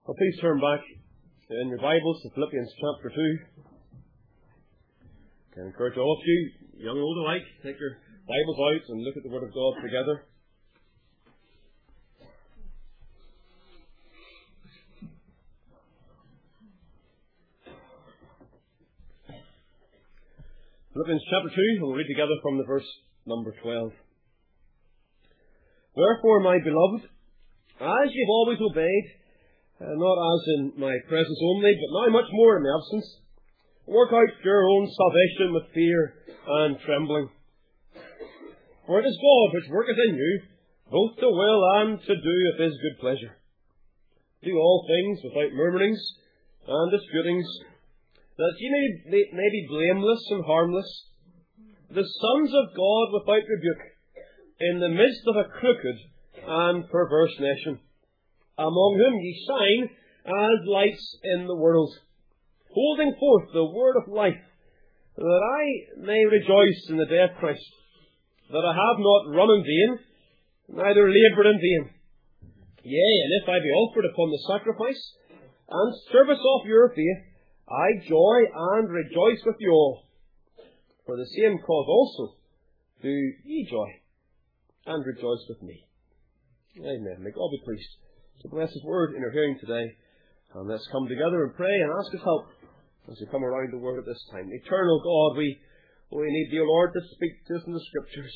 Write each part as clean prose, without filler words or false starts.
Well, please turn back in your Bibles to Philippians chapter 2. I can encourage all of you, young and old alike, take your Bibles out and look at the Word of God together. Philippians chapter 2, we'll read together from the verse number 12. Wherefore, my beloved, as ye have always obeyed, not as in my presence only, but now much more in my absence, work out your own salvation with fear and trembling. For it is God which worketh in you, both to will and to do of his good pleasure. Do all things without murmurings and disputings, that ye may be blameless and harmless, the sons of God without rebuke, in the midst of a crooked and perverse nation, among whom ye shine as lights in the world, holding forth the word of life, that I may rejoice in the day of Christ, that I have not run in vain, neither laboured in vain. Yea, and if I be offered upon the sacrifice and service of your faith, I joy and rejoice with you all. For the same cause also do ye joy and rejoice with me. Amen. May God be pleased to bless his word in our hearing today. And let's come together and pray and ask his help as we come around the word at this time. Eternal God, we need you, Lord, to speak to us in the Scriptures.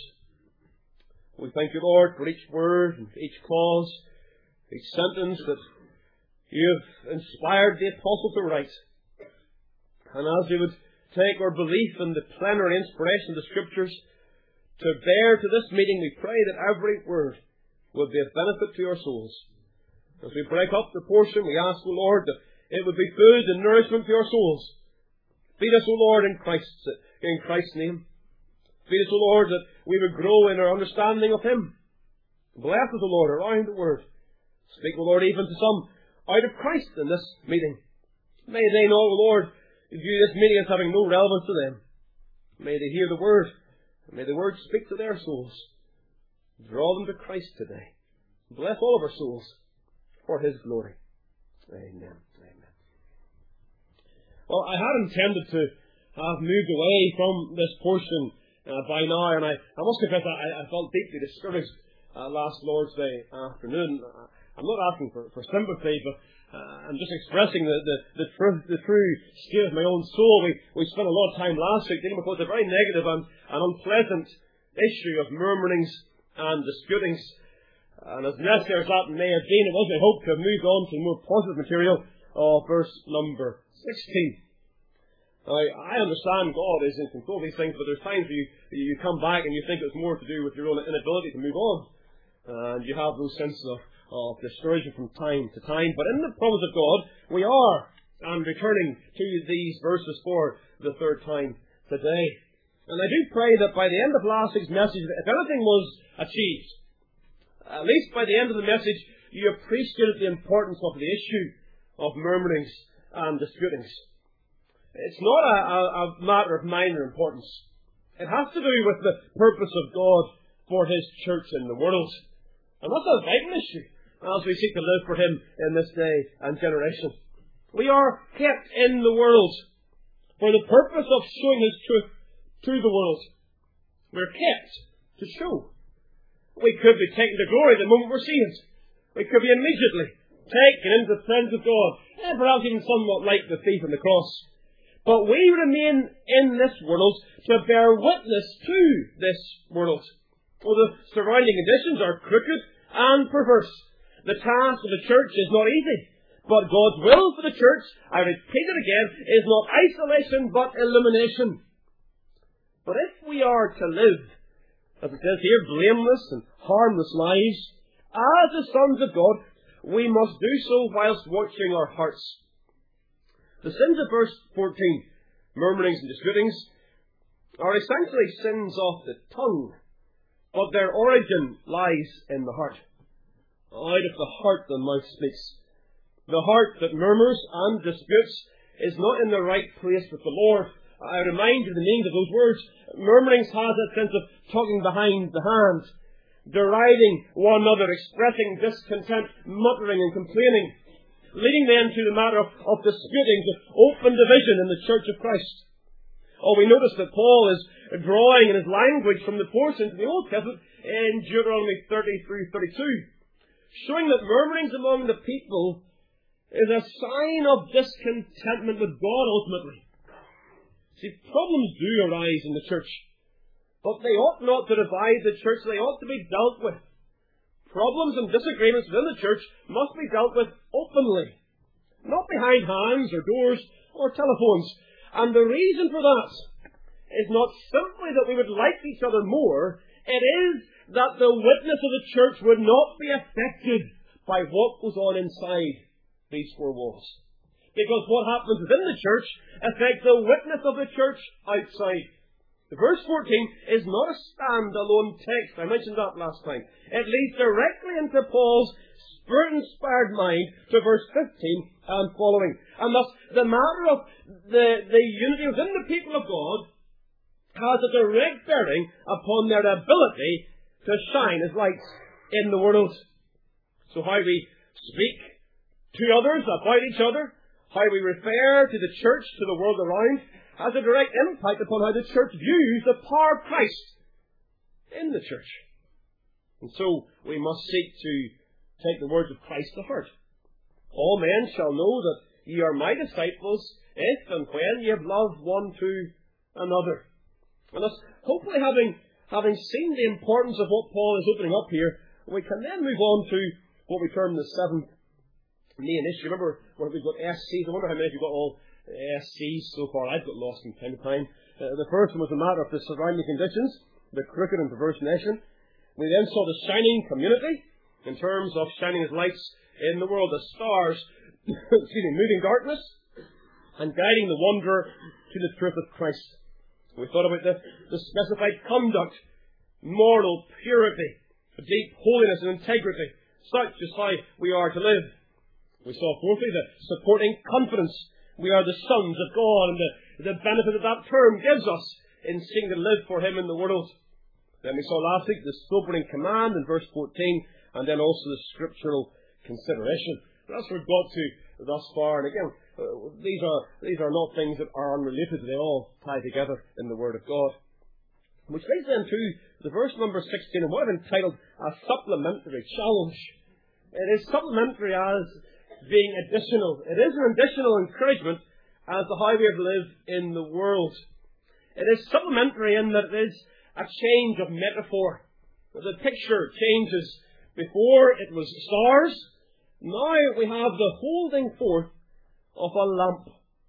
We thank you, Lord, for each word and each clause, each sentence that you have inspired the apostle to write. And as we would take our belief in the plenary inspiration of the Scriptures to bear to this meeting, we pray that every word would be of benefit to our souls. As we break up the portion, we ask, O Lord, that it would be food and nourishment to our souls. Feed us, O Lord, in Christ's name. Feed us, O Lord, that we would grow in our understanding of him. Bless us, O Lord, around the word. Speak, O Lord, even to some out of Christ in this meeting. May they know, O Lord, view this meeting as having no relevance to them. May they hear the word, and may the word speak to their souls. Draw them to Christ today. Bless all of our souls for his glory. Amen. Amen. Well, I had intended to have moved away from this portion by now, and I must confess I felt deeply discouraged last Lord's Day afternoon. I'm not asking for sympathy, but I'm just expressing the true state of my own soul. We spent a lot of time last week dealing with what's a very negative and unpleasant issue of murmurings and disputings. And as necessary as that may have been, it was my hope to have moved on to more positive material of verse number 16. Now, I understand God is in control of these things, but there's times where you come back and you think it's more to do with your own inability to move on. And you have those senses of discouragement from time to time. But in the promise of God, we are returning to these verses for the third time today. And I do pray that by the end of last week's message, if anything was achieved, at least by the end of the message, you appreciated the importance of the issue of murmurings and disputings. It's not a matter of minor importance. It has to do with the purpose of God for his church in the world. And that's a vital issue as we seek to live for him in this day and generation. We are kept in the world for the purpose of showing his truth to the world. We're kept to show. We could be taken to glory the moment we're saved. We could be immediately taken into the presence of God, and perhaps even somewhat like the thief on the cross. But we remain in this world to bear witness to this world. Well, the surrounding conditions are crooked and perverse. The task of the church is not easy. But God's will for the church, I repeat it again, is not isolation but illumination. But if we are to live, as it says here, blameless and harmless lives, as the sons of God, we must do so whilst watching our hearts. The sins of verse 14, murmurings and disputings, are essentially sins of the tongue, but their origin lies in the heart. Out of the heart the mouth speaks. The heart that murmurs and disputes is not in the right place with the Lord. I remind you of the meaning of those words. Murmurings has that sense of talking behind the hand, deriding one another, expressing discontent, muttering and complaining. leading then to the matter of disputing, the open division in the Church of Christ. Oh, we notice that Paul is drawing in his language from the portions of the Old Testament in Deuteronomy 30 through 32, showing that murmurings among the people is a sign of discontentment with God ultimately. See, problems do arise in the church, but they ought not to divide the church. They ought to be dealt with. Problems and disagreements within the church must be dealt with openly, not behind hands or doors or telephones. And the reason for that is not simply that we would like each other more, it is that the witness of the church would not be affected by what goes on inside these four walls. Because what happens within the church affects the witness of the church outside. Verse 14 is not a stand-alone text. I mentioned that last time. It leads directly into Paul's Spirit-inspired mind to verse 15 and following. And thus, the matter of the unity within the people of God has a direct bearing upon their ability to shine as lights in the world. So how we speak to others about each other, how we refer to the church, to the world around, has a direct impact upon how the church views the power of Christ in the church. And so we must seek to take the words of Christ to heart. All men shall know that ye are my disciples, if and when ye have loved one to another. And thus, hopefully having seen the importance of what Paul is opening up here, we can then move on to what we term the seventh main issue. Remember, we've got SCs. I wonder how many of you got all SCs so far. I've got lost from time to time. The first one was a matter of the surrounding conditions, the crooked and perverse nation. We then saw the shining community, in terms of shining as lights in the world, as stars, moving darkness, and guiding the wanderer to the truth of Christ. We thought about the specified conduct, moral purity, deep holiness and integrity. Such is how we are to live. We saw fourthly the supporting confidence. We are the sons of God, and the benefit that that term gives us in seeking to live for Him in the world. Then we saw last week the sobering command in verse 14, and then also the scriptural consideration. That's where we've got to thus far. And again, these are not things that are unrelated. They all tie together in the Word of God. Which leads then to the verse number 16, and what I've entitled a supplementary challenge. It is supplementary as being additional. It is an additional encouragement as to how we have lived in the world. It is supplementary in that it is a change of metaphor. The picture changes. Before it was stars. Now we have the holding forth of a lamp.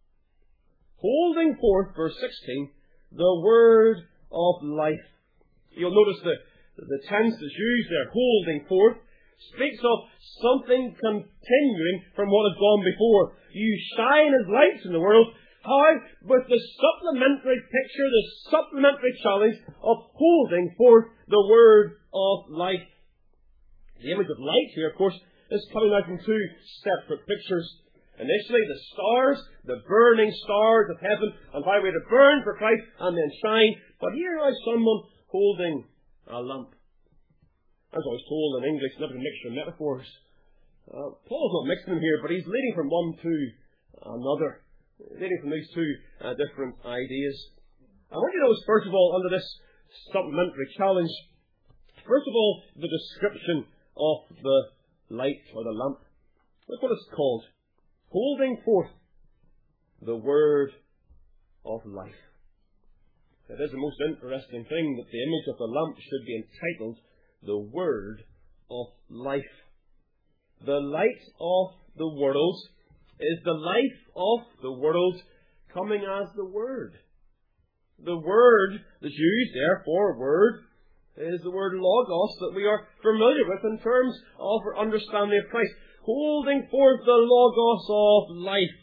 Holding forth, verse 16, the word of life. You'll notice the tense is used there, holding forth, speaks of something continuing from what has gone before. You shine as lights in the world. How? With the supplementary picture, the supplementary challenge of holding forth the word of life. The image of light here, of course, is coming out from two separate pictures. Initially, the stars, the burning stars of heaven, and how we're to burn for Christ and then shine. But here is someone holding a lamp. As I was told in English, never a mixture of metaphors. Paul's not mixing them here, but he's leading from one to another. Leading from these two different ideas. I want you to notice, first of all, under this supplementary challenge, first of all, the description of the light or the lamp. Look what it's called. Holding forth the word of life. It is the most interesting thing that the image of the lamp should be entitled the word of life. The light of the world is the life of the world coming as the word. The word that's used there for word is the word logos that we are familiar with in terms of our understanding of Christ. Holding forth the logos of life.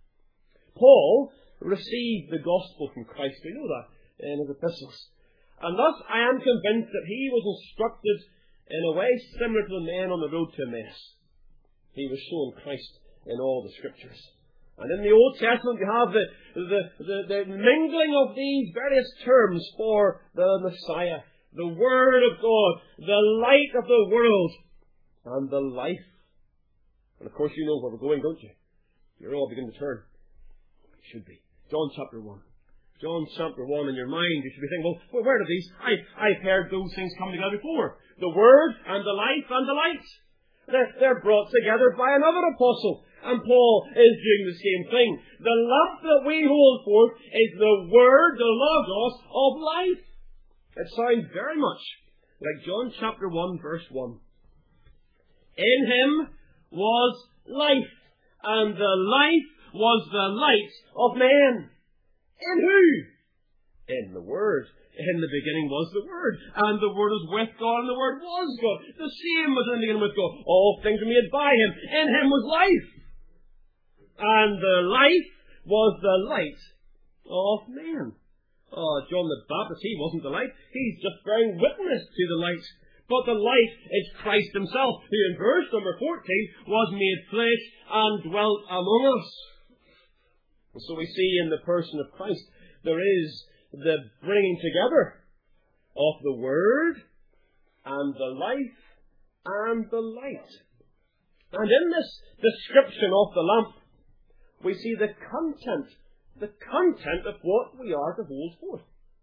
Paul received the gospel from Christ. We know that in his epistles. And thus I am convinced that he was instructed in a way similar to the men on the road to Emmaus. He was shown Christ in all the scriptures. And in the Old Testament you have the mingling of these various terms for the Messiah. The Word of God, the light of the world, and the life And of course you know where we're going, don't you? You're all beginning to turn. It should be. John chapter 1. John chapter 1 in your mind, you should be thinking, well, where are these? I've heard those things come together before. The Word and the life and the light. They're brought together by another apostle. And Paul is doing the same thing. The lamp that we hold forth is the Word, the Logos of life. It sounds very much like John chapter 1 verse 1. In him was life, and the life was the light of men. In who? In the Word. In the beginning was the Word, and the Word was with God, and the Word was God. The same was in the beginning with God. All things were made by him. In him was life. And the life was the light of men. Oh, John the Baptist, he wasn't the light. He's just bearing witness to the light. But the light is Christ himself, who in verse number 14 was made flesh and dwelt among us. And so we see in the person of Christ, there is the bringing together of the Word and the life and the light. And in this description of the lamp, we see the content of what we are to hold forth.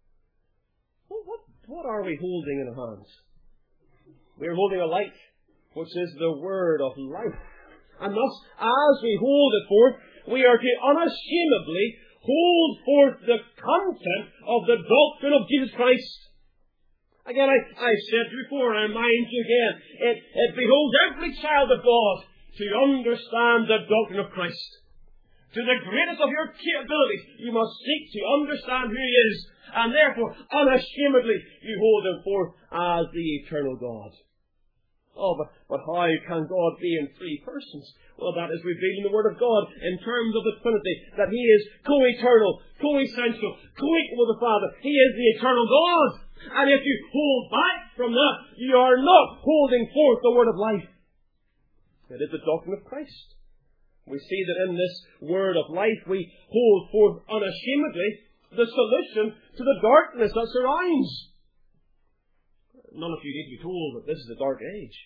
What are we holding in our hands? We are holding a light, which is the Word of life. And thus, as we hold it forth, we are to unashamedly hold forth the content of the doctrine of Jesus Christ. Again, I've said before, and I mind you again, it behoves every child of God to understand the doctrine of Christ. To the greatest of your capabilities, you must seek to understand who He is, and therefore, unashamedly, you hold Him forth as the eternal God. Oh, but how can God be in three persons? Well, that is revealed in the Word of God in terms of the Trinity, that He is co-eternal, co-essential, co-equal with the Father. He is the eternal God. And if you hold back from that, you are not holding forth the Word of life. It is the doctrine of Christ. We see that in this Word of life, we hold forth unashamedly the solution to the darkness that surrounds. None of you need to be told that this is a dark age.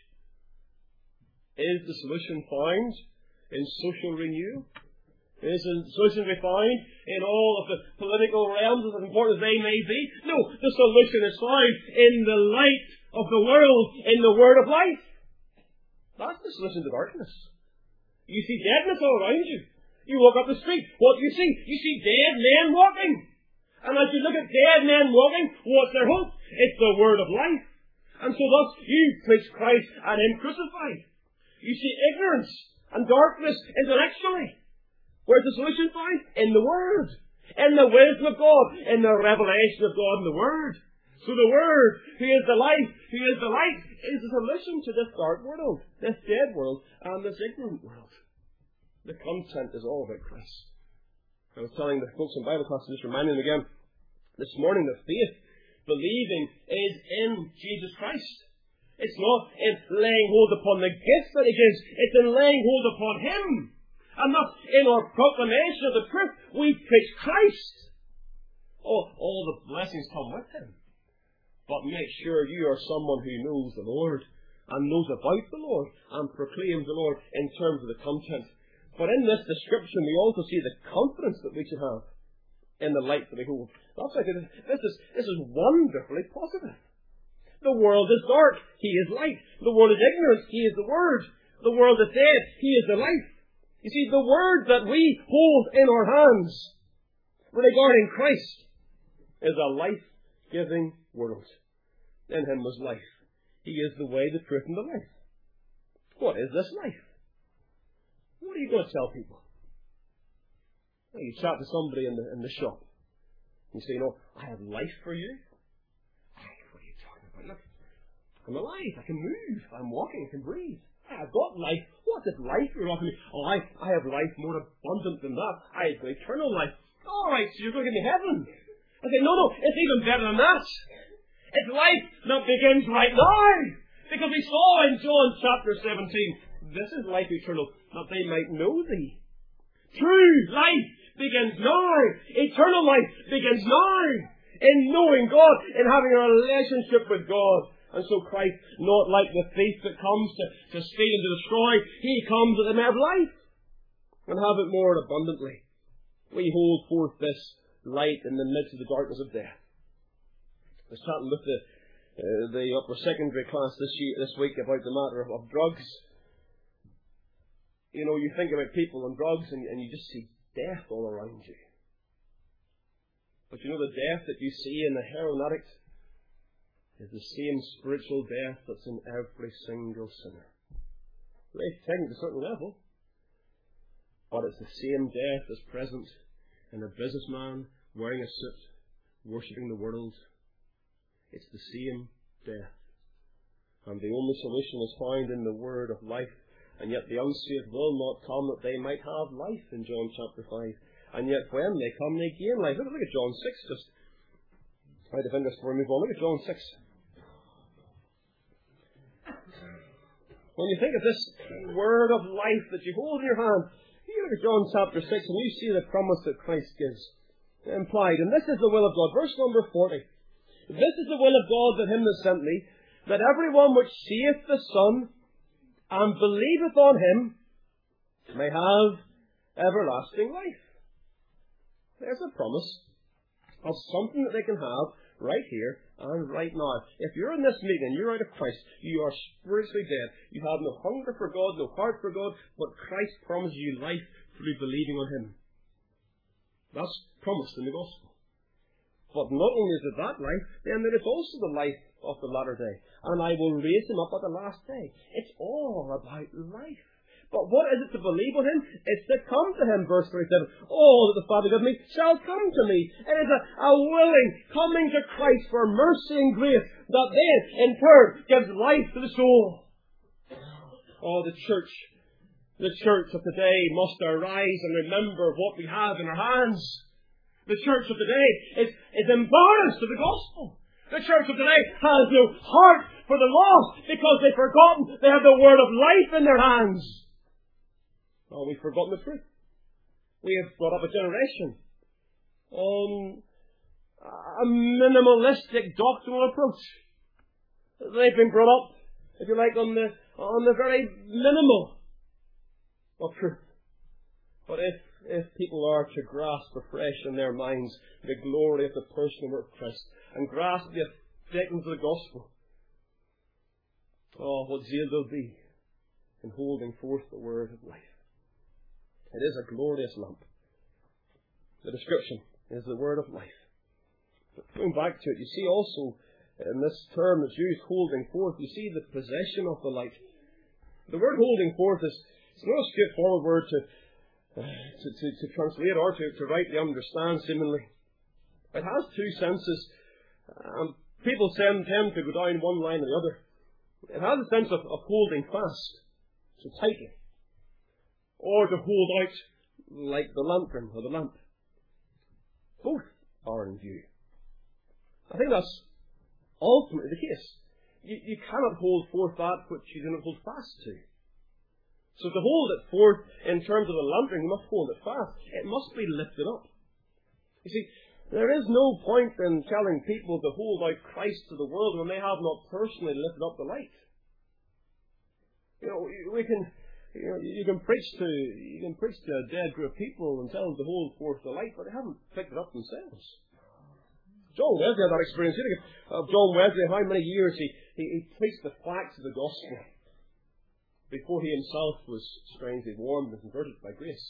Is the solution found in social renewal? Is the solution to be found in all of the political realms, as important as they may be? No, the solution is found in the light of the world, in the Word of life. That's the solution to darkness. You see deadness all around you. You walk up the street. What do you see? You see dead men walking. And as you look at dead men walking, what's their hope? It's the Word of life. And so thus you preach Christ and Him crucified. You see ignorance and darkness intellectually. Where's the solution found? In the Word. In the wisdom of God. In the revelation of God in the Word. So the Word, who is the life, who is the light, is the solution to this dark world, this dead world, and this ignorant world. The content is all about Christ. I was telling the folks in Bible class, just reminding them again, this morning that faith, believing, is in Jesus Christ. It's not in laying hold upon the gifts that He gives, it's in laying hold upon Him. And thus, in our proclamation of the truth, we preach Christ. Oh, all the blessings come with Him. But make sure you are someone who knows the Lord and knows about the Lord and proclaims the Lord in terms of the content. But in this description, we also see the confidence that we should have in the light that we hold. That's like this is wonderfully positive. The world is dark. He is light. The world is ignorant. He is the Word. The world is dead. He is the life. You see, the Word that we hold in our hands regarding Christ is a life-giving world. In Him was life. He is the way, the truth, and the life. What is this life? What are you going to tell people? Well, you chat to somebody in the shop. You say, I have life for you. What are you talking about? Look, I'm alive. I can move. I'm walking. I can breathe. I've got life. What is life you're offering me? Oh, I have life more abundant than that. I have eternal life. All right, so you're going to give me heaven. I say, no, it's even better than that. It's life that begins right now. Because we saw in John chapter 17, this is life eternal, that they might know Thee. True life begins now. Eternal life begins now. In knowing God, in having a relationship with God. And so Christ, not like the thief that comes to steal and to destroy, he comes that they may have life and have it more abundantly. We hold forth this light in the midst of the darkness of death. I was chatting with the upper secondary class this week about the matter of drugs. You know, you think about people and drugs and you just see death all around you. But you know, the death that you see in the heroin addict is the same spiritual death that's in every single sinner. They've taken to a certain level, but it's the same death that's present in a businessman wearing a suit, worshipping the world. It's the same death. And the only solution is found in the word of life. And yet the unsaved will not come that they might have life in John chapter 5. And yet when they come, they gain life. Look at John 6, just out of interest before we move on. Look at John 6. When you think of this word of life that you hold in your hand, you look at John chapter 6 and you see the promise that Christ gives implied. And this is the will of God. Verse number 40. This is the will of God that him that sent me, that everyone which seeth the Son and believeth on him may have everlasting life. There's a promise of something that they can have right here and right now. If you're in this meeting and you're out of Christ, you are spiritually dead. You have no hunger for God, no heart for God, but Christ promises you life through believing on him. That's promised in the gospel. But not only is it that life, then there is also the life of the latter day. And I will raise him up at the last day. It's all about life. But what is it to believe on him? It's to come to him, verse 37. All that the Father gives me shall come to me. It is a willing coming to Christ for mercy and grace that then, in turn, gives life to the soul. Oh, the church of today must arise and remember what we have in our hands. The church of today is embarrassed of the gospel. The church of today has no heart for the lost because they've forgotten they have the word of life in their hands. Oh, we've forgotten the truth. We have brought up a generation on a minimalistic doctrinal approach. They've been brought up, if you like, on the very minimal of truth. But if people are to grasp afresh in their minds the glory of the person and work of Christ and grasp the effectiveness of the gospel, oh, what zeal there'll be in holding forth the word of life. It is a glorious lamp. The description is the word of life. But going back to it, you see also in this term that's used, holding forth, you see the possession of the light. The word holding forth is not a straightforward word to translate or to rightly understand seemingly. It has two senses. People tend to go down one line or the other. It has a sense of holding fast, so tightly, or to hold out like the lantern or the lamp. Both are in view. I think that's ultimately the case. You cannot hold forth that which you do not hold fast to. So to hold it forth in terms of a lantern, you must hold it fast. It must be lifted up. You see, there is no point in telling people to hold out Christ to the world when they have not personally lifted up the light. You know, you can preach to a dead group of people and tell them to hold forth the light, but they haven't picked it up themselves. John Wesley had that experience. You think of John Wesley, how many years he preached the facts of the gospel before he himself was strangely warmed and converted by grace.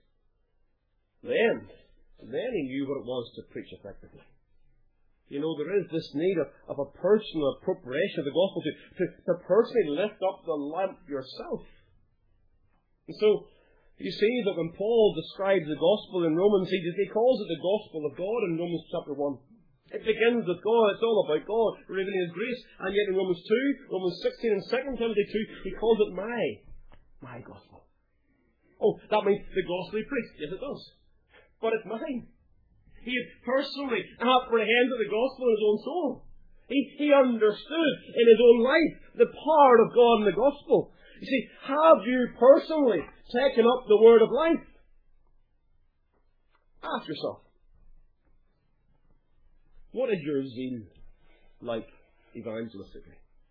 Then he knew what it was to preach effectively. You know, there is this need of a personal appropriation of the gospel to personally lift up the lamp yourself. And so, you see that when Paul describes the gospel in Romans, he calls it the gospel of God in Romans chapter 1. It begins with God. It's all about God revealing His grace. And yet in Romans 2, Romans 16 and 2 Timothy 2, he calls it my gospel. Oh, that means the gospel he preached. Yes, it does. But it's mine. He had personally apprehended the gospel in his own soul. He understood in his own life the power of God in the gospel. You see, have you personally taken up the word of life? Ask yourself, what is your zeal like evangelistically?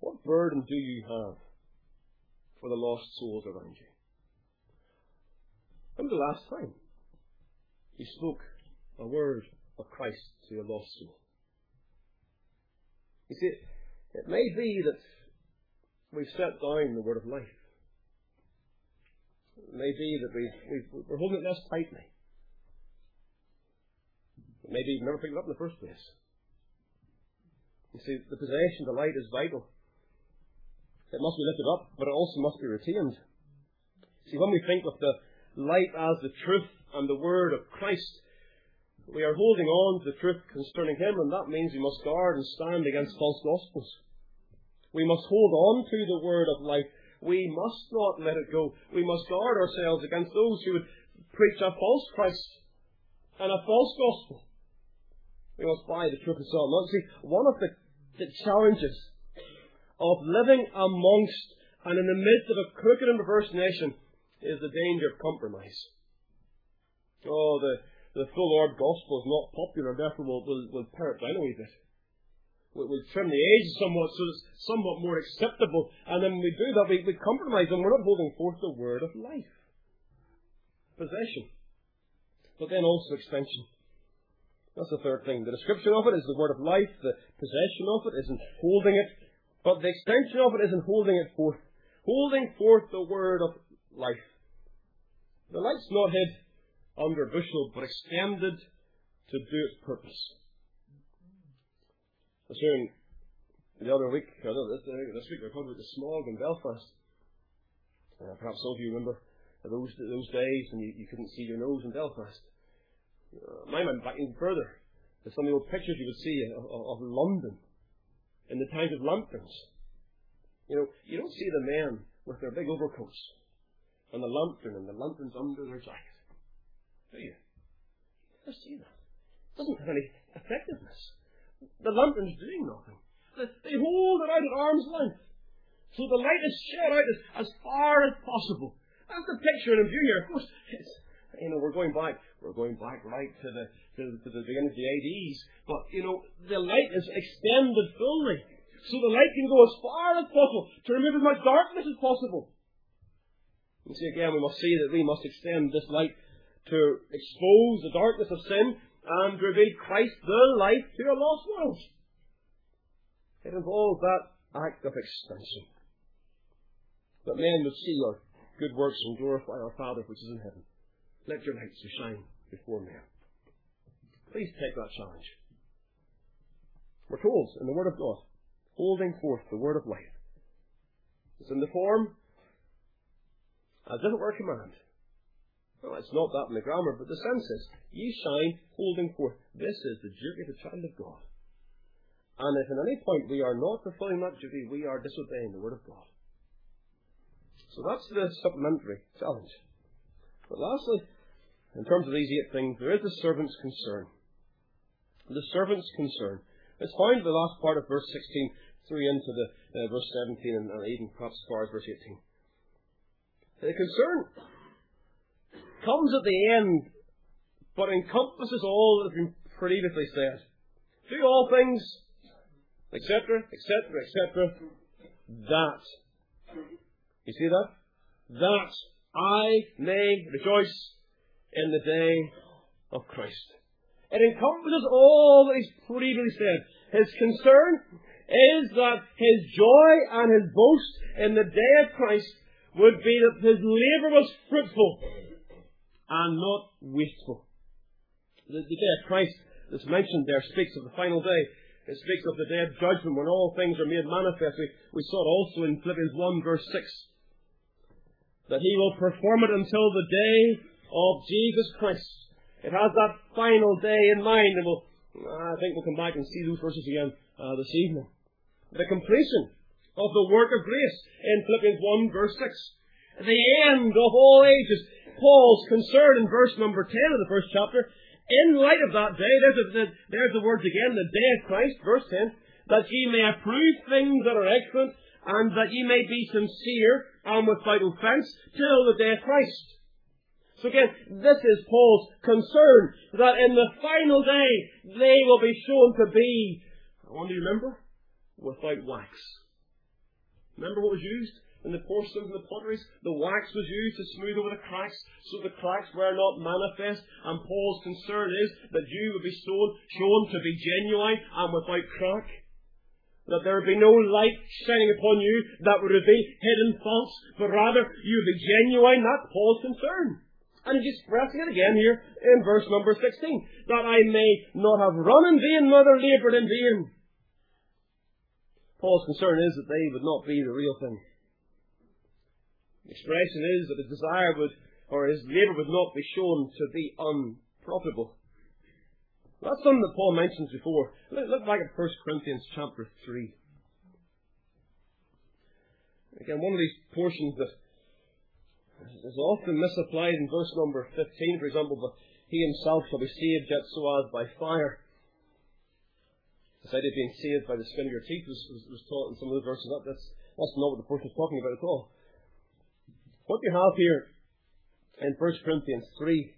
What burden do you have for the lost souls around you? When was the last time you spoke a word of Christ to a lost soul? You see, it may be that we've set down the word of life. It may be that we're holding it less tightly. Maybe you've never picked it up in the first place. You see, the possession, the light, is vital. It must be lifted up, but it also must be retained. See, when we think of the light as the truth and the word of Christ, we are holding on to the truth concerning Him, and that means we must guard and stand against false gospels. We must hold on to the word of life. We must not let it go. We must guard ourselves against those who would preach a false Christ and a false gospel. We must buy the truth of Psalm. See, one of the challenges of living amongst and in the midst of a crooked and perverse nation is the danger of compromise. Oh, the full Lord gospel is not popular, therefore we'll pare it down a wee bit. We'll trim the edges somewhat so it's somewhat more acceptable, and then when we do that, we compromise, and we're not holding forth the word of life. Possession, but then also extension. That's the third thing. The description of it is the word of life. The possession of it isn't holding it. But the extension of it isn't holding it forth. Holding forth the word of life. The light's not hid under a bushel, but extended to do its purpose. I was hearing the other week, this week we were talking about the smog in Belfast. Perhaps some of you remember those days when you couldn't see your nose in Belfast. Mine went back even further. There's some of the old pictures you would see of London in the times of lanterns. You know, you don't see the men with their big overcoats and the lantern's under their jacket. Do you? You never see that. It doesn't have any effectiveness. The lantern's doing nothing. They hold it out at arm's length. So the light is shed out as far as possible. That's the picture in view here. Of course, we're going back right to the beginning of the ADs. But, the light is extended fully. So the light can go as far as possible to remove as much darkness as possible. You see, again, we must see that we must extend this light to expose the darkness of sin and reveal Christ, the light, to a lost world. It involves that act of extension. That men would see our good works and glorify our Father which is in heaven. Let your light so shine before men. Please take that challenge. We're told in the Word of God, holding forth the word of life. It's in the form as if it were a command. Well, it's not that in the grammar, but the sense is, ye shine, holding forth. This is the duty of the child of God. And if at any point we are not fulfilling that duty, we are disobeying the Word of God. So that's the supplementary challenge. But lastly, in terms of these 8 things, there is the servant's concern. The servant's concern. It's found in the last part of verse 16 through into the verse 17 and even perhaps as far as verse 18. The concern comes at the end, but encompasses all that has been previously said. Do all things, etc., etc., etc., that. You see that? That I may rejoice in the day of Christ. It encompasses all that he's previously said. His concern is that his joy and his boast in the day of Christ would be that his labour was fruitful and not wasteful. The day of Christ that's mentioned there speaks of the final day. It speaks of the day of judgment when all things are made manifest. We saw it also in Philippians 1 verse 6. That he will perform it until the day of Jesus Christ. It has that final day in mind, and I think we'll come back and see those verses again this evening. The completion of the work of grace in Philippians 1 verse 6. The end of all ages. Paul's concern in verse number 10 of the first chapter. In light of that day, there's the words again, the day of Christ, verse 10, that ye may approve things that are excellent, and that ye may be sincere and without offence till the day of Christ. So again, this is Paul's concern, that in the final day they will be shown to be, I want you to remember, without wax. Remember what was used in the porcelain and the potteries? The wax was used to smooth over the cracks, so the cracks were not manifest. And Paul's concern is that you would be shown to be genuine and without crack. That there would be no light shining upon you that would reveal hidden faults, but rather you would be genuine. That's Paul's concern. And he's expressing it again here in verse number 16. That I may not have run in vain, neither laboured in vain. Paul's concern is that they would not be the real thing. The expression is that his desire would, or his labour would not be shown to be unprofitable. That's something that Paul mentions before. Look back at 1 Corinthians chapter 3. Again, one of these portions that is often misapplied in verse number 15, for example, but he himself shall be saved yet so as by fire. This idea of being saved by the skin of your teeth was taught in some of the verses. That's not what the portion is talking about at all. What you have here in 1 Corinthians 3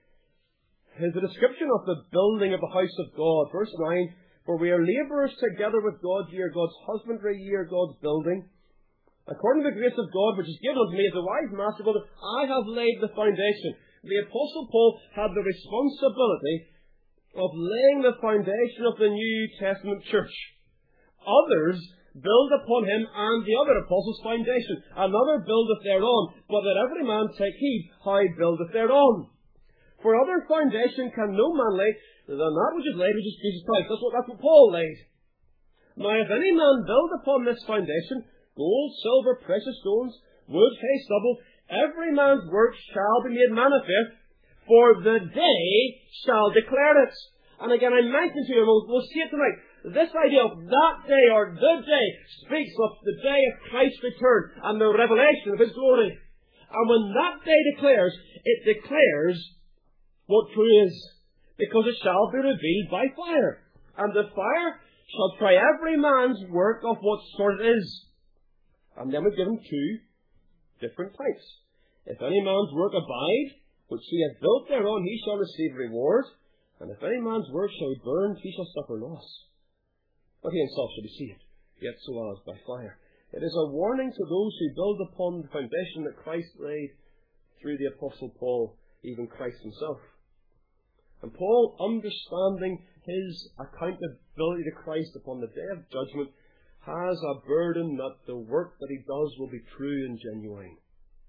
is a description of the building of the house of God. Verse 9, for we are labourers together with God, ye are God's husbandry, ye are God's building. According to the grace of God, which is given unto me as a wise master builder, I have laid the foundation. The Apostle Paul had the responsibility of laying the foundation of the New Testament church. Others build upon him and the other apostles' foundation. Another buildeth thereon, but let every man take heed how he buildeth thereon. For other foundation can no man lay than that which is laid, which is Jesus Christ. That's what Paul laid. Now if any man build upon this foundation, gold, silver, precious stones, wood, hay, stubble, every man's work shall be made manifest, for the day shall declare it. And again, I mentioned to you, and we'll see it tonight, this idea of that day or the day speaks of the day of Christ's return and the revelation of His glory. And when that day declares, it declares what true is, because it shall be revealed by fire. And the fire shall try every man's work of what sort it is. And then we've given two different types. If any man's work abide, which he hath built thereon, he shall receive reward. And if any man's work shall be burned, he shall suffer loss. But he himself shall be saved, yet so as by fire. It is a warning to those who build upon the foundation that Christ laid through the Apostle Paul, even Christ himself. And Paul, understanding his accountability to Christ upon the day of judgment, has a burden that the work that he does will be true and genuine.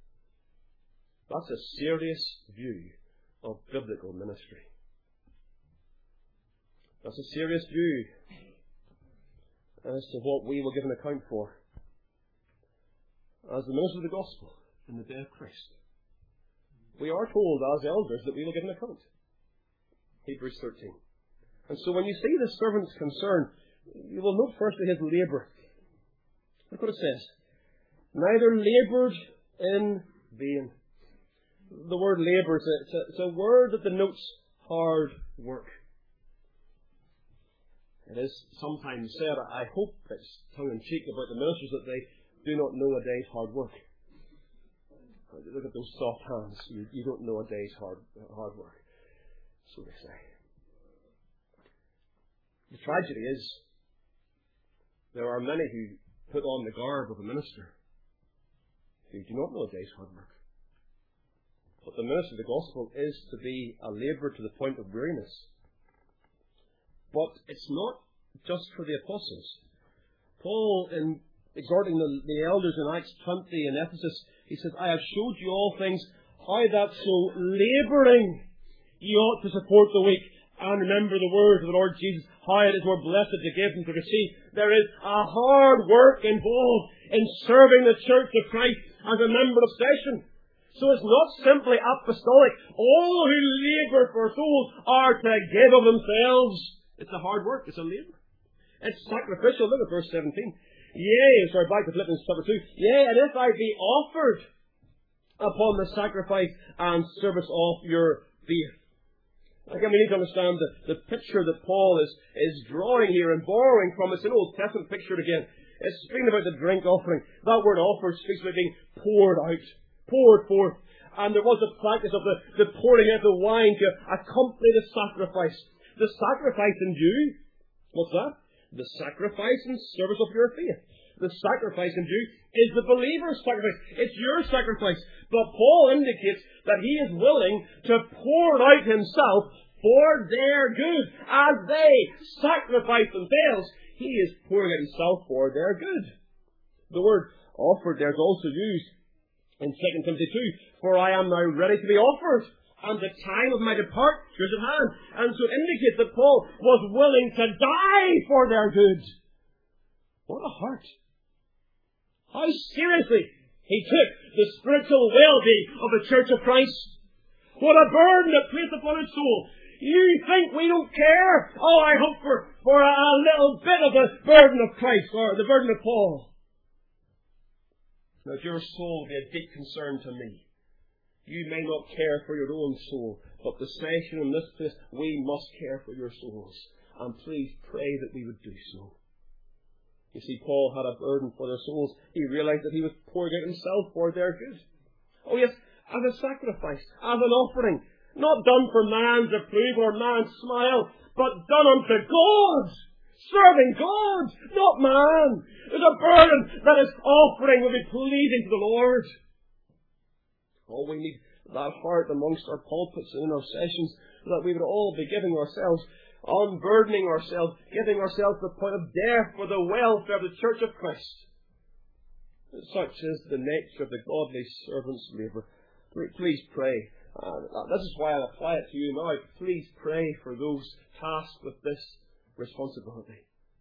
That's a serious view of biblical ministry. That's a serious view as to what we will give an account for as the ministers of the gospel in the day of Christ. We are told as elders that we will give an account. Hebrews 13. And so when you see the servant's concern, you will note firstly his labour. Look what it says. Neither laboured in vain. The word labour, it's a word that denotes hard work. It is sometimes said, I hope it's tongue-in-cheek about the ministers, that they do not know a day's hard work. Look at those soft hands. You don't know a day's hard work. So they say. The tragedy is, there are many who put on the garb of a minister who do not know a day's hard work. But the minister of the gospel is to be a labourer to the point of weariness. But it's not just for the apostles. Paul, in exhorting the elders in Acts 20 in Ephesus, he says, I have showed you all things, how that so labouring ye ought to support the weak, and remember the words of the Lord Jesus, how it is more blessed to give than to receive. There is a hard work involved in serving the church of Christ as a member of session. So it's not simply apostolic. All who labour for souls are to give of themselves. It's a hard work. It's a labour. It's sacrificial. Look at verse 17. Back to Philippians chapter 2. Yea, and if I be offered upon the sacrifice and service of your faith. Again, we need to understand the picture that Paul is drawing here and borrowing from. It's an Old Testament picture again. It's speaking about the drink offering. That word offered speaks about being poured out, poured forth. And there was a practice of the pouring out the wine to accompany the sacrifice. The sacrifice in Jew, what's that? The sacrifice and service of your faith. the sacrifice in view is the believer's sacrifice. It's your sacrifice. But Paul indicates that he is willing to pour out himself for their good. As they sacrifice themselves, he is pouring out himself for their good. The word offered there is also used in 2 Timothy 2. For I am now ready to be offered, and the time of my departure is at hand. And so it indicates that Paul was willing to die for their good. What a heart. How seriously he took the spiritual well-being of the Church of Christ. What a burden it placed upon his soul. You think we don't care? Oh, I hope for a little bit of the burden of Christ, or the burden of Paul. Now, your soul will be a deep concern to me. You may not care for your own soul, but the session in this place, we must care for your souls. And please pray that we would do so. You see, Paul had a burden for their souls. He realized that he was pouring out himself for their good. Oh yes, as a sacrifice, as an offering. Not done for man's approval or man's smile, but done unto God. Serving God, not man. There's a burden that his offering will be pleasing to the Lord. Oh, we need that heart amongst our pulpits and in our sessions, so that we would all be giving ourselves, unburdening ourselves, giving ourselves to the point of death for the welfare of the Church of Christ. Such is the nature of the godly servant's labour. Please pray. This is why I apply it to you now. Please pray for those tasked with this responsibility.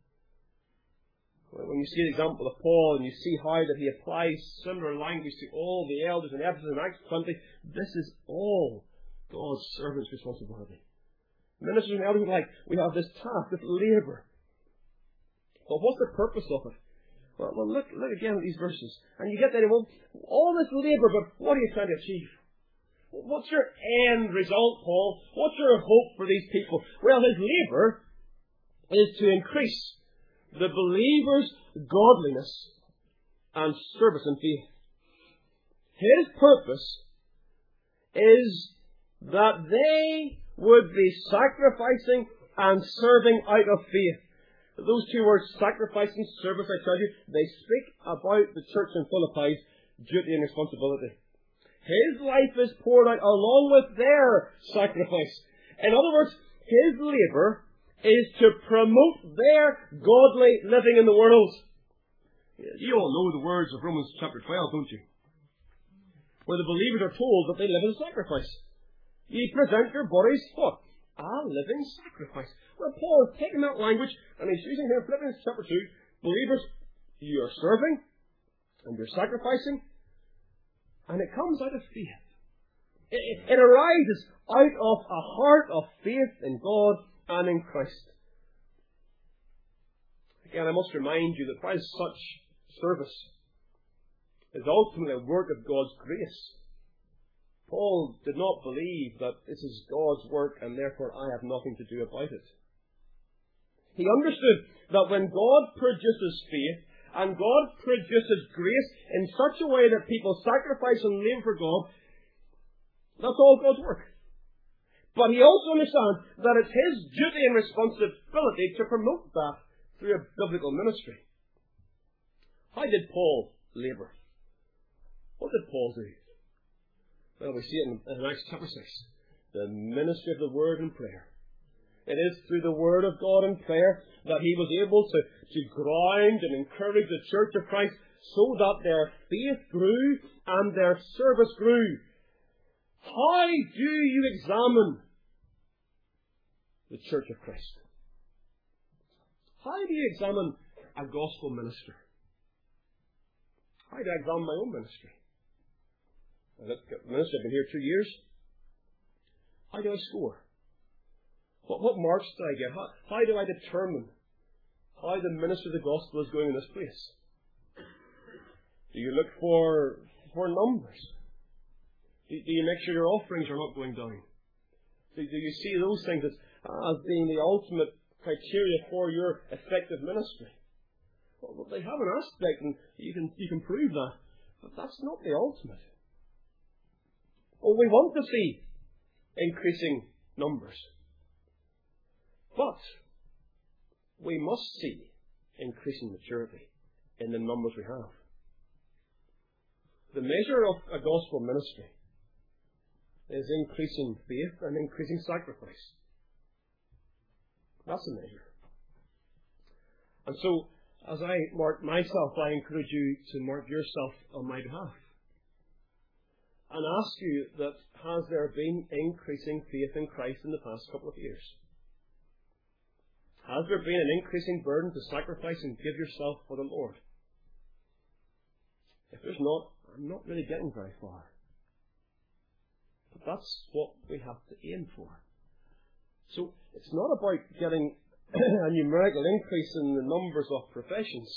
When you see the example of Paul and you see how that he applies similar language to all the elders in Ephesus and Acts 20, this is all God's servants' responsibility. Ministers and elders are like, we have this task, this labour. But what's the purpose of it? Well, look again at these verses. And you get that, well, all this labour, but what are you trying to achieve? What's your end result, Paul? What's your hope for these people? Well, his labour is to increase the believer's godliness and service in faith. His purpose is that they would be sacrificing and serving out of faith. Those two words, sacrifice and service, I tell you, they speak about the church in Philippi's duty and responsibility. His life is poured out along with their sacrifice. In other words, his labour is to promote their godly living in the world. You all know the words of Romans chapter 12, don't you? Where the believers are told that they live as a sacrifice. Ye present your bodies, what? A living sacrifice. Well, Paul is taking that language and he's using here in Philippians chapter 2. Believers, you are serving and you're sacrificing, and it comes out of faith. It arises out of a heart of faith in God and in Christ. Again, I must remind you that while such service is ultimately a work of God's grace, Paul did not believe that this is God's work and therefore I have nothing to do about it. He understood that when God produces faith and God produces grace in such a way that people sacrifice and live for God, that's all God's work. But he also understands that it's his duty and responsibility to promote that through a biblical ministry. How did Paul labour? What did Paul do? Well, we see it in Acts chapter 6. The ministry of the Word and prayer. It is through the Word of God and prayer that he was able to ground and encourage the Church of Christ so that their faith grew and their service grew. How do you examine the Church of Christ? How do you examine a gospel minister? How do I examine my own ministry? Minister, I've been here 2 years. How do I score? What marks do I get? How do I determine how the ministry of the gospel is going in this place? Do you look for numbers? Do you make sure your offerings are not going down? Do you see those things as being the ultimate criteria for your effective ministry? Well, they have an aspect, and you can prove that, but that's not the ultimate. Well, we want to see increasing numbers, but we must see increasing maturity. in the numbers we have. The measure of a gospel ministry is increasing faith and increasing sacrifice. That's the measure. And so, as I mark myself, I encourage you to mark yourself on my behalf. And ask you that, has there been increasing faith in Christ in the past couple of years? Has there been an increasing burden to sacrifice and give yourself for the Lord? If there's not, I'm not really getting very far. But that's what we have to aim for. So it's not about getting a numerical increase in the numbers of professions.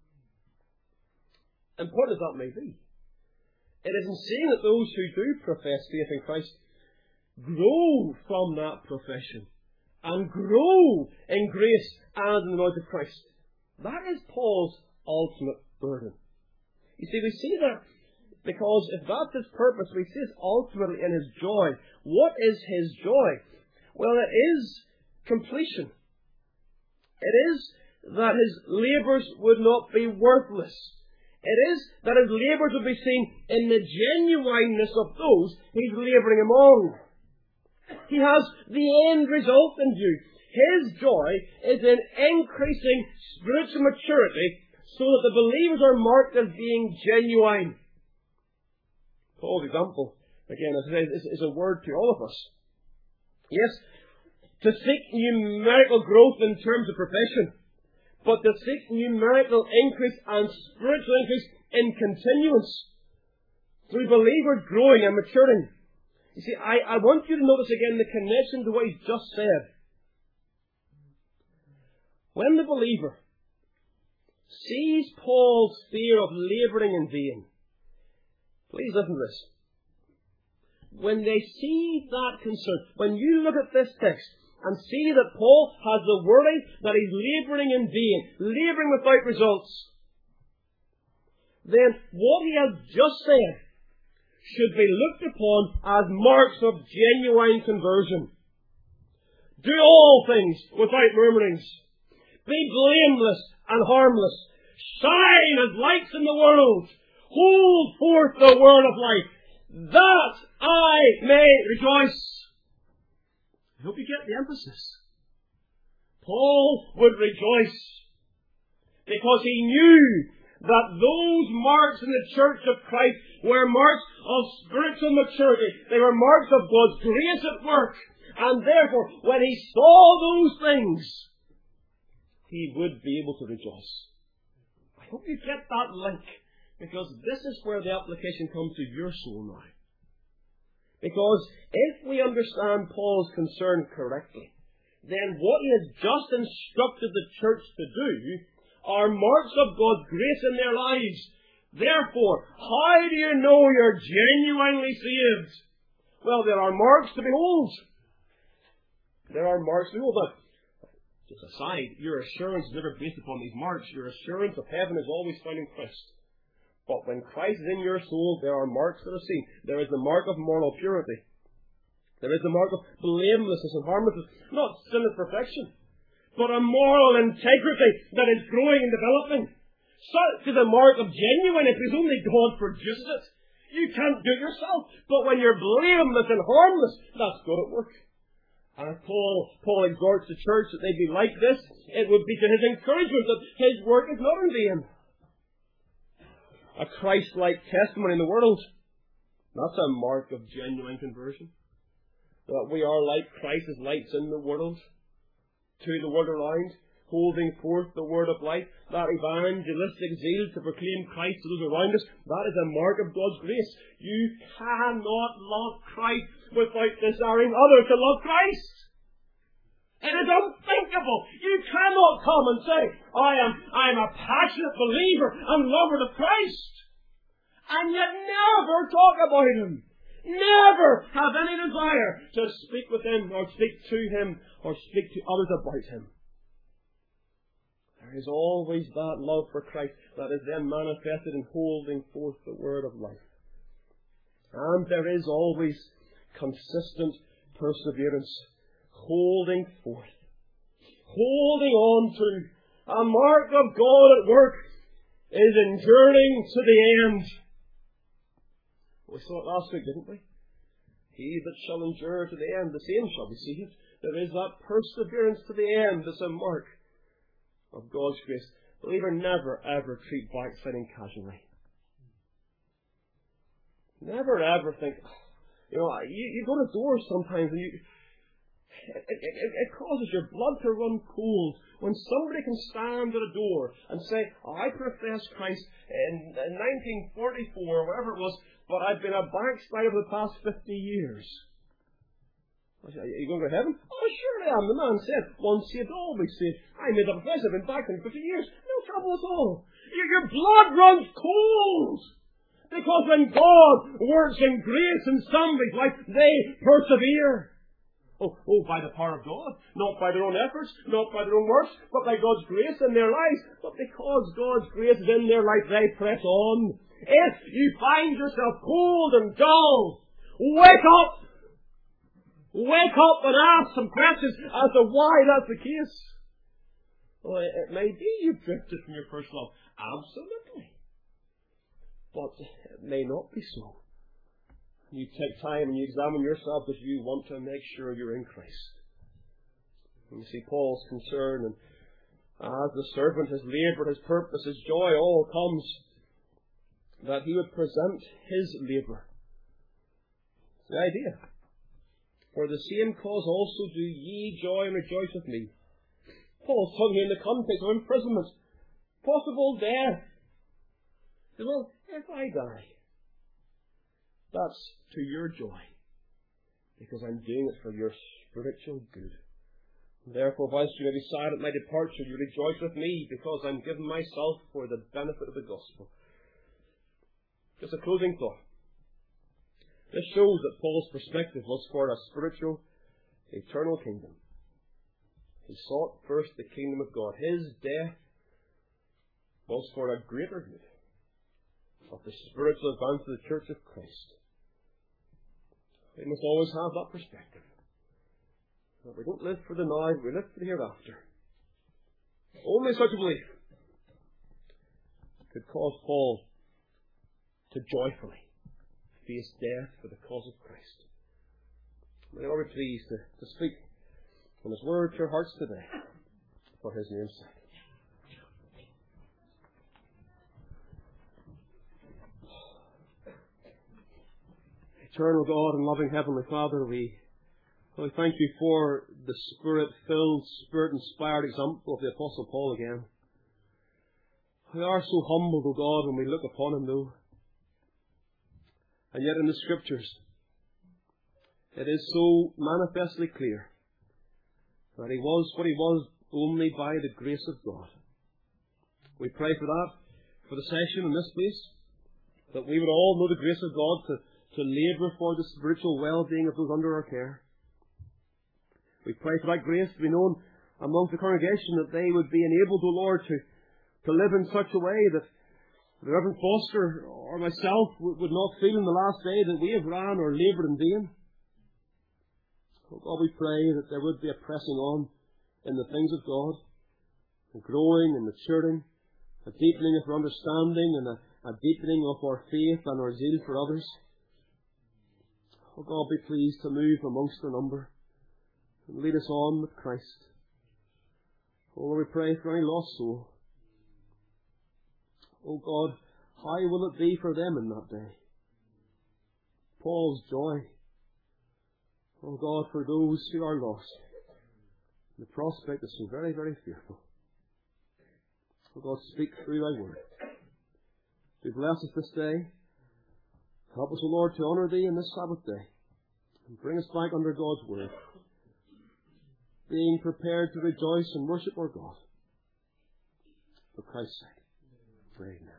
Important as that may be, it isn't saying that those who do profess faith in Christ grow from that profession and grow in grace and in the knowledge of Christ. That is Paul's ultimate burden. You see, we see that because if that's his purpose, we see it ultimately in his joy. What is his joy? Well, it is completion. It is that his labours would not be worthless. It is that his labours would be seen in the genuineness of those he's labouring among. He has the end result in view. His joy is in increasing spiritual maturity so that the believers are marked as being genuine. Paul's example, again, as I say, is a word to all of us. Yes, to seek numerical growth in terms of profession, but to seek numerical increase and spiritual increase in continuance through believers growing and maturing. You see, I want you to notice again the connection to what he's just said. When the believer sees Paul's fear of labouring in vain, please listen to this. When they see that concern, when you look at this text and see that Paul has the worry that he's labouring in vain, labouring without results, then what he has just said should be looked upon as marks of genuine conversion. Do all things without murmurings. Be blameless and harmless. Shine as lights in the world. Hold forth the word of life, that I may rejoice. I hope you get the emphasis. Paul would rejoice because he knew that those marks in the church of Christ were marks of spiritual maturity. They were marks of God's grace at work. And therefore, when he saw those things, he would be able to rejoice. I hope you get that link, because this is where the application comes to your soul now. Because if we understand Paul's concern correctly, then what he has just instructed the church to do are marks of God's grace in their lives. Therefore, how do you know you're genuinely saved? Well, there are marks to behold. There are marks to behold. Now, just aside, your assurance is never based upon these marks. Your assurance of heaven is always found in Christ. But when Christ is in your soul, there are marks that are seen. There is the mark of moral purity. There is the mark of blamelessness and harmlessness. Not sinless perfection, but a moral integrity that is growing and developing. Such is the mark of genuineness, because only God produces it. You can't do it yourself. But when you're blameless and harmless, that's God at work. And if Paul exhorts the church that they be like this, it would be to his encouragement that his work is not in vain. A Christ-like testimony in the world, that's a mark of genuine conversion. That we are like Christ as lights in the world, to the world around, holding forth the word of life, that evangelistic zeal to proclaim Christ to those around us, that is a mark of God's grace. You cannot love Christ without desiring others to love Christ. It is unthinkable. You cannot come and say, I am a passionate believer and lover of Christ, and yet never talk about Him. Never have any desire to speak with Him or speak to Him or speak to others about Him. There is always that love for Christ that is then manifested in holding forth the word of life. And there is always consistent perseverance, holding forth, holding on to a mark of God at work is enduring to the end. We saw it last week, didn't we? He that shall endure to the end, the same shall be saved. There is that perseverance to the end that's a mark of God's grace. Believer, never ever treat backsliding casually. Never ever think, you go to doors sometimes and it causes your blood to run cold when somebody can stand at a door and say, I professed Christ in 1944, whatever it was, but I've been a backslider for the past 50 years. Are you going to heaven? Oh, sure I am. The man said, once saved, always saved. I made a profession, I've been back in 50 years. No trouble at all. Your blood runs cold. Because when God works in grace in somebody's life, they persevere. Oh, by the power of God. Not by their own efforts, not by their own works, but by God's grace in their lives. But because God's grace is in their life, they press on. If you find yourself cold and dull, wake up! Wake up and ask some questions as to why that's the case. Well, it may be you've drifted from your first love. Absolutely. But it may not be so. You take time and you examine yourself as you want to make sure you're in Christ. And you see Paul's concern, and as the servant, his labour, his purpose, his joy all comes, that he would present his labour. It's the idea. For the same cause also do ye joy and rejoice with me. Paul's talking here in the context of imprisonment, possible death. Well, if I die, that's to your joy, because I'm doing it for your spiritual good. Therefore, whilst you may be sad at my departure, you rejoice with me, because I'm giving myself for the benefit of the gospel. Just a closing thought. This shows that Paul's perspective was for a spiritual, eternal kingdom. He sought first the kingdom of God. His death was for a greater good of the spiritual advance of the Church of Christ. We must always have that perspective. That we don't live for the now, we live for the hereafter. Only such a belief could cause Paul to joyfully face death for the cause of Christ. May the Lord be pleased to speak from His word to your hearts today for His name's sake. Eternal God and loving Heavenly Father, we thank you for the Spirit-filled, Spirit-inspired example of the Apostle Paul again. We are so humbled, O God, when we look upon him, though. And yet in the Scriptures, it is so manifestly clear that he was what he was only by the grace of God. We pray for that, for the session in this place, that we would all know the grace of God to labour for the spiritual well-being of those under our care. We pray for that grace to be known amongst the congregation, that they would be enabled, O Lord, to live in such a way that the Reverend Foster or myself would not feel in the last day that we have ran or laboured in vain. Oh God, we pray that there would be a pressing on in the things of God, a growing and maturing, a deepening of our understanding and a deepening of our faith and our zeal for others. Oh God, be pleased to move amongst the number and lead us on with Christ. Oh Lord, we pray for any lost soul. Oh God, how will it be for them in that day? Paul's joy. Oh God, for those who are lost. The prospect is so very, very fearful. Oh God, speak through thy word. Do bless us this day. Help us, O Lord, to honour thee in this Sabbath day. And bring us back under God's word. Being prepared to rejoice and worship our God. For Christ's sake. Amen.